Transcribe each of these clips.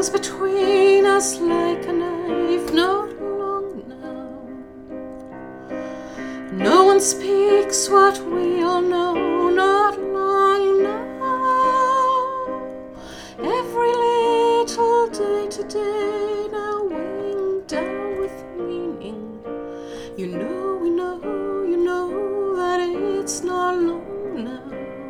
hangs between us like a knife, not long now. No one speaks what we all know, not long now. Every little day to day now weighing down with meaning. You know, we know, you know that it's not long now.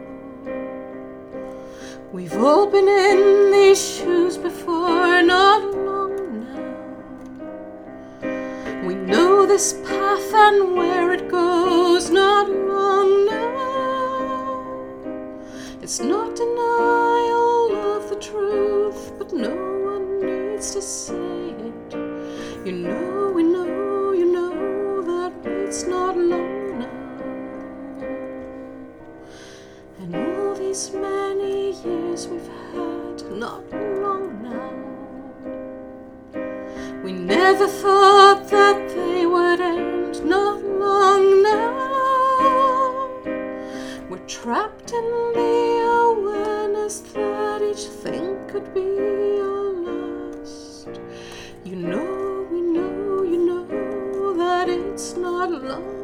We've all been in these shoes before, not long now. We know this path and where it goes, not long now. It's not denial of the truth, but no one needs to say it. You know, we know, you know that it's not long now. And all these many years we've had, not long now. We never thought that they would end, not long now. We're trapped in the awareness that each thing could be our last. You know, we know, you know that it's not long.